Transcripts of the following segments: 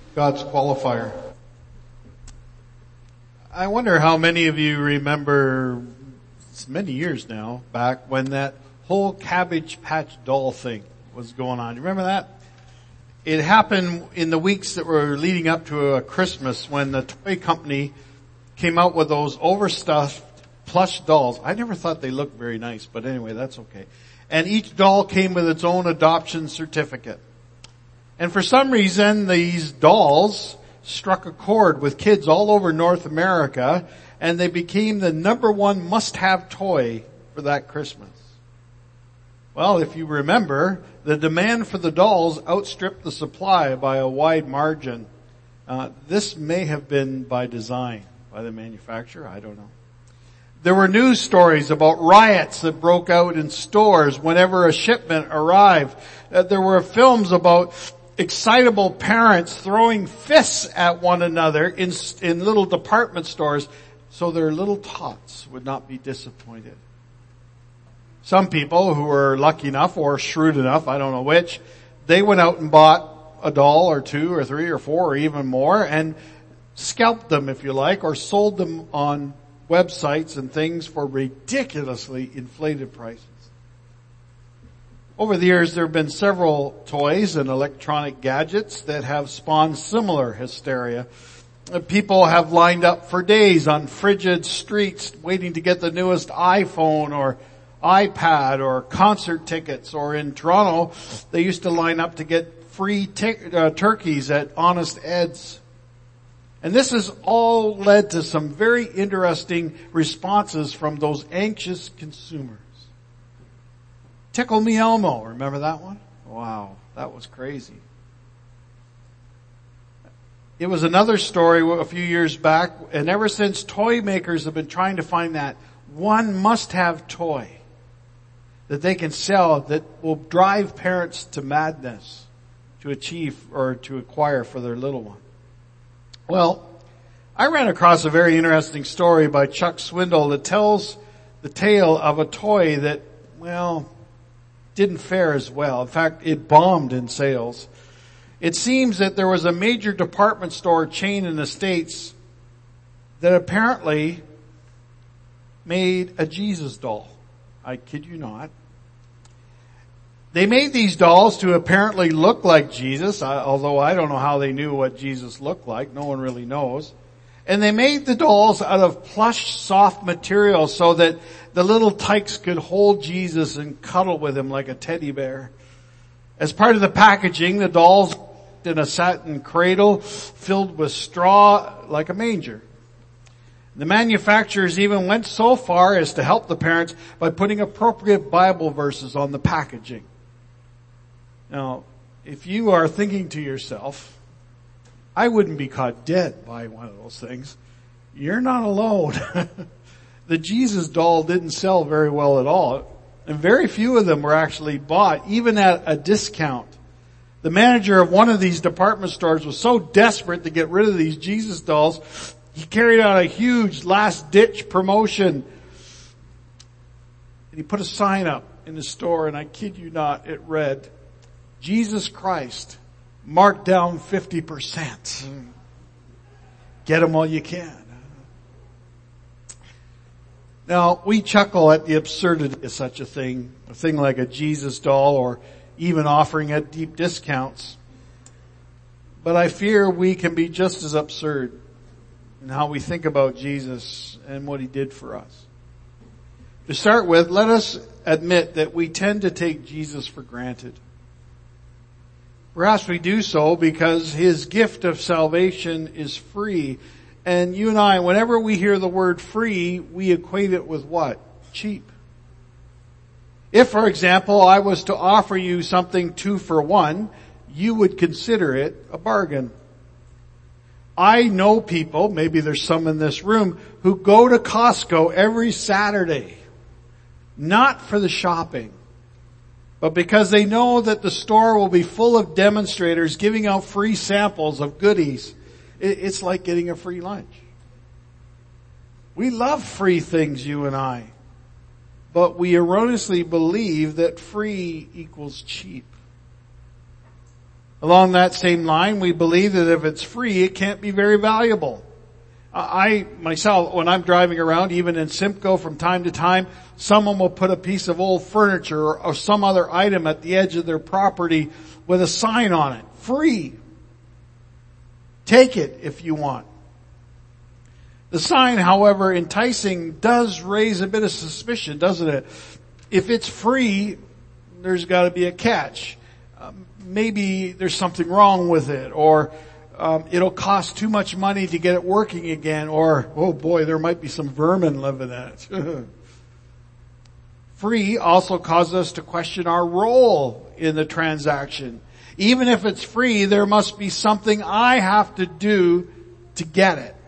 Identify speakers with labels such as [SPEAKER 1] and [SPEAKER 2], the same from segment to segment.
[SPEAKER 1] God's qualifier. I wonder how many of you remember, it's many years now, back when that whole Cabbage Patch doll thing was going on. You remember that? It happened in the weeks that were leading up to a Christmas when the toy company came out with those overstuffed plush dolls. I never thought they looked very nice, but anyway, that's okay. And each doll came with its own adoption certificate. And for some reason, these dolls struck a chord with kids all over North America, and they became the number one must-have toy for that Christmas. Well, if you remember, the demand for the dolls outstripped the supply by a wide margin. This may have been by design by the manufacturer, I don't know. There were news stories about riots that broke out in stores whenever a shipment arrived. There were films about excitable parents throwing fists at one another in little department stores so their little tots would not be disappointed. Some people who were lucky enough or shrewd enough, I don't know which, they went out and bought a doll or two or three or four or even more and scalped them, if you like, or sold them on websites and things for ridiculously inflated prices. Over the years, there have been several toys and electronic gadgets that have spawned similar hysteria. People have lined up for days on frigid streets waiting to get the newest iPhone or iPad or concert tickets. Or in Toronto, they used to line up to get free turkeys at Honest Ed's. And this has all led to some very interesting responses from those anxious consumers. Tickle Me Elmo, remember that one? Wow, that was crazy. It was another story a few years back, and ever since, toy makers have been trying to find that one must-have toy that they can sell that will drive parents to madness to achieve or to acquire for their little one. Well, I ran across a very interesting story by Chuck Swindoll that tells the tale of a toy that, well, didn't fare as well. In fact, it bombed in sales. It seems that there was a major department store chain in the States that apparently made a Jesus doll. I kid you not. They made these dolls to apparently look like Jesus, although I don't know how they knew what Jesus looked like. No one really knows. And they made the dolls out of plush, soft material so that the little tykes could hold Jesus and cuddle with him like a teddy bear. As part of the packaging, the dolls in a satin cradle filled with straw like a manger. The manufacturers even went so far as to help the parents by putting appropriate Bible verses on the packaging. Now, if you are thinking to yourself, I wouldn't be caught dead by one of those things, you're not alone. The Jesus doll didn't sell very well at all, and very few of them were actually bought, even at a discount. The manager of one of these department stores was so desperate to get rid of these Jesus dolls, he carried out a huge last-ditch promotion. And he put a sign up in the store, and I kid you not, it read, Jesus Christ, marked down 50%. Get them while you can. Now, we chuckle at the absurdity of such a thing like a Jesus doll or even offering at deep discounts. But I fear we can be just as absurd in how we think about Jesus and what he did for us. To start with, let us admit that we tend to take Jesus for granted. Perhaps we do so because his gift of salvation is free. And you and I, whenever we hear the word free, we equate it with what? Cheap. If, for example, I was to offer you something 2 for 1, you would consider it a bargain. I know people, maybe there's some in this room, who go to Costco every Saturday, not for the shopping, but because they know that the store will be full of demonstrators giving out free samples of goodies. It's like getting a free lunch. We love free things, you and I, but we erroneously believe that free equals cheap. Along that same line, we believe that if it's free, it can't be very valuable. I, myself, when I'm driving around, even in Simcoe from time to time, someone will put a piece of old furniture or some other item at the edge of their property with a sign on it. Free. Take it if you want. The sign, however enticing, does raise a bit of suspicion, doesn't it? If it's free, there's got to be a catch. Maybe there's something wrong with it, or it'll cost too much money to get it working again, or, oh boy, there might be some vermin living in it. Free also causes us to question our role in the transaction. Even if it's free, there must be something I have to do to get it.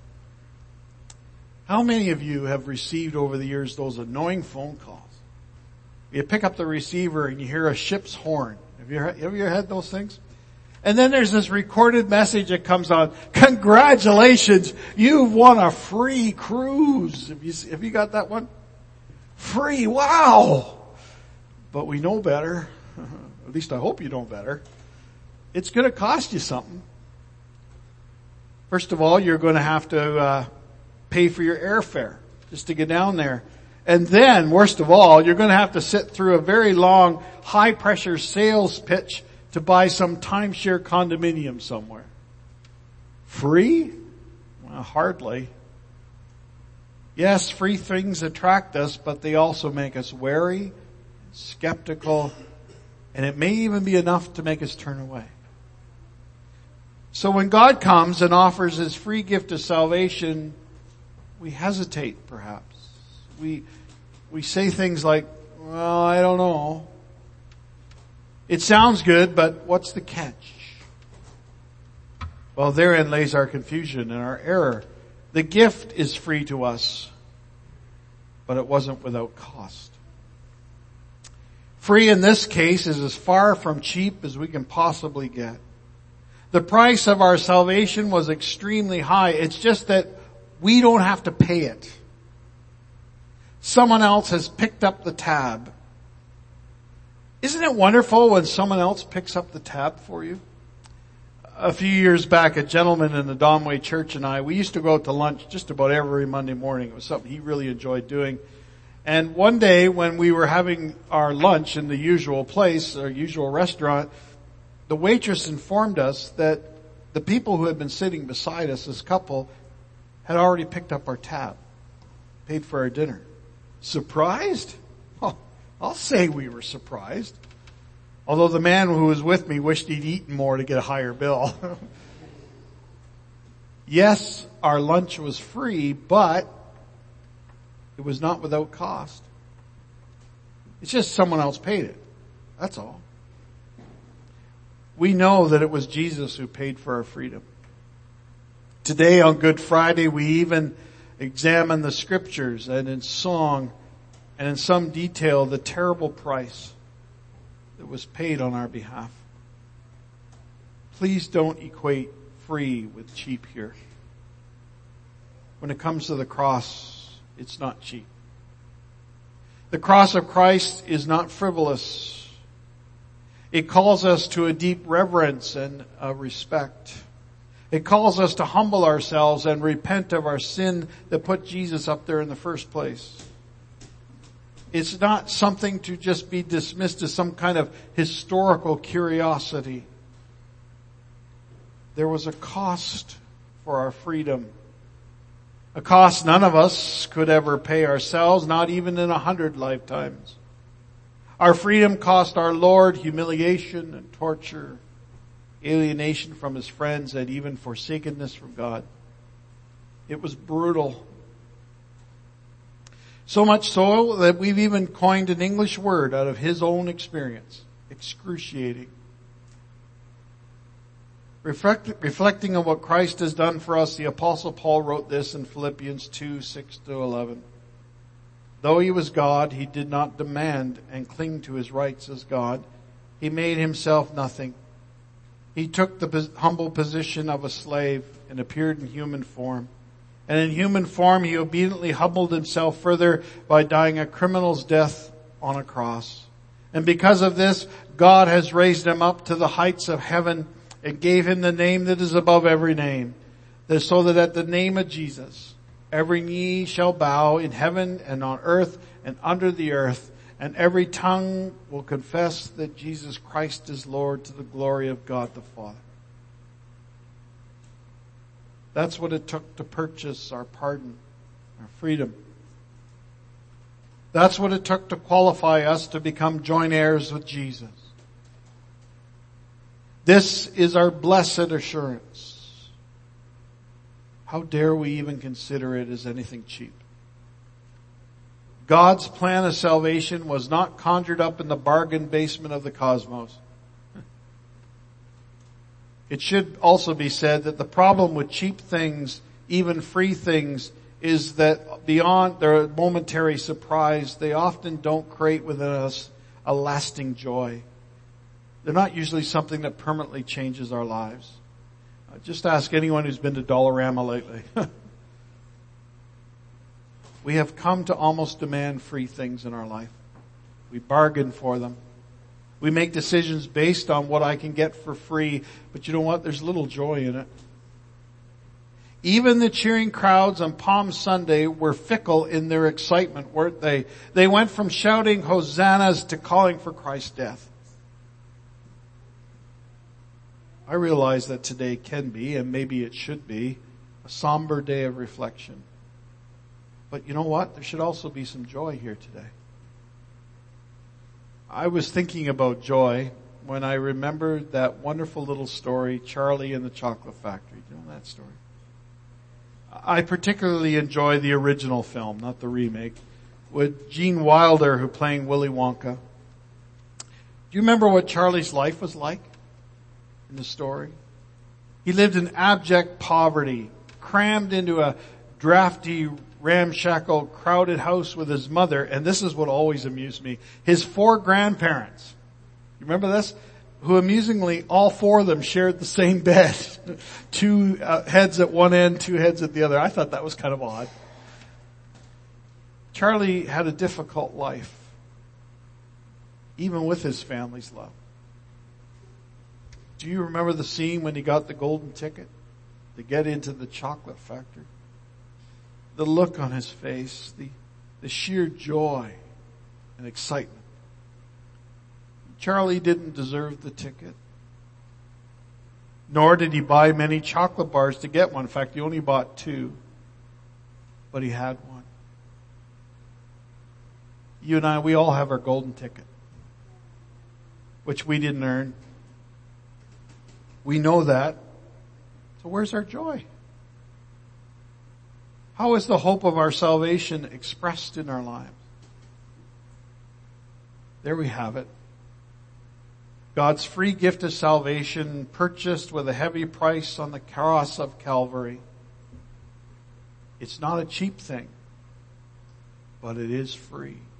[SPEAKER 1] How many of you have received over the years those annoying phone calls? You pick up the receiver and you hear a ship's horn. Have you ever had those things? And then there's this recorded message that comes on. Congratulations, you've won a free cruise. Have you got that one? Free, wow! But we know better. At least I hope you know better. It's going to cost you something. First of all, you're going to have to pay for your airfare just to get down there. And then, worst of all, you're going to have to sit through a very long, high-pressure sales pitch to buy some timeshare condominium somewhere. Free? Well, hardly. Yes, free things attract us, but they also make us wary, skeptical, and it may even be enough to make us turn away. So when God comes and offers His free gift of salvation, we hesitate perhaps. We say things like, well, I don't know. It sounds good, but what's the catch? Well, therein lays our confusion and our error. The gift is free to us, but it wasn't without cost. Free in this case is as far from cheap as we can possibly get. The price of our salvation was extremely high. It's just that we don't have to pay it. Someone else has picked up the tab. Isn't it wonderful when someone else picks up the tab for you? A few years back, a gentleman in the Domway Church and I, we used to go out to lunch just about every Monday morning. It was something he really enjoyed doing. And one day when we were having our lunch in the usual place, our usual restaurant, the waitress informed us that the people who had been sitting beside us, this couple, had already picked up our tab, paid for our dinner. Surprised? Oh, I'll say we were surprised. Although the man who was with me wished he'd eaten more to get a higher bill. Yes, our lunch was free, but it was not without cost. It's just someone else paid it. That's all. We know that it was Jesus who paid for our freedom. Today on Good Friday, we even examine the scriptures and in song and in some detail the terrible price that was paid on our behalf. Please don't equate free with cheap here. When it comes to the cross, it's not cheap. The cross of Christ is not frivolous. It calls us to a deep reverence and respect. It calls us to humble ourselves and repent of our sin that put Jesus up there in the first place. It's not something to just be dismissed as some kind of historical curiosity. There was a cost for our freedom. A cost none of us could ever pay ourselves, not even in 100 lifetimes. Our freedom cost our Lord humiliation and torture, alienation from His friends, and even forsakenness from God. It was brutal. So much so that we've even coined an English word out of His own experience. Excruciating. Reflecting on what Christ has done for us, the Apostle Paul wrote this in Philippians 2:6-11. Though He was God, He did not demand and cling to His rights as God. He made Himself nothing. He took the humble position of a slave and appeared in human form. And in human form, He obediently humbled Himself further by dying a criminal's death on a cross. And because of this, God has raised him up to the heights of heaven and gave him the name that is above every name, so that at the name of Jesus, every knee shall bow in heaven and on earth and under the earth, and every tongue will confess that Jesus Christ is Lord, to the glory of God the Father. That's what it took to purchase our pardon, our freedom. That's what it took to qualify us to become joint heirs with Jesus. This is our blessed assurance. How dare we even consider it as anything cheap? God's plan of salvation was not conjured up in the bargain basement of the cosmos. It should also be said that the problem with cheap things, even free things, is that beyond their momentary surprise, they often don't create within us a lasting joy. They're not usually something that permanently changes our lives. Just ask anyone who's been to Dollarama lately. We have come to almost demand free things in our life. We bargain for them. We make decisions based on what I can get for free, but you know what? There's little joy in it. Even the cheering crowds on Palm Sunday were fickle in their excitement, weren't they? They went from shouting hosannas to calling for Christ's death. I realize that today can be, and maybe it should be, a somber day of reflection. But you know what? There should also be some joy here today. I was thinking about joy when I remembered that wonderful little story, Charlie and the Chocolate Factory. Do you know that story? I particularly enjoy the original film, not the remake, with Gene Wilder who playing Willy Wonka. Do you remember what Charlie's life was like in the story? He lived in abject poverty, crammed into a drafty, ramshackle, crowded house with his mother, and this is what always amused me, his 4 grandparents. You remember this? Who amusingly, all 4 of them shared the same bed. 2 heads at one end, 2 heads at the other. I thought that was kind of odd. Charlie had a difficult life, even with his family's love. Do you remember the scene when he got the golden ticket to get into the chocolate factory? The look on his face, the sheer joy and excitement. Charlie didn't deserve the ticket. Nor did he buy many chocolate bars to get one. In fact, he only bought 2. But he had one. You and I, we all have our golden ticket, which we didn't earn. We know that. So where's our joy? How is the hope of our salvation expressed in our lives? There we have it. God's free gift of salvation purchased with a heavy price on the cross of Calvary. It's not a cheap thing, but it is free.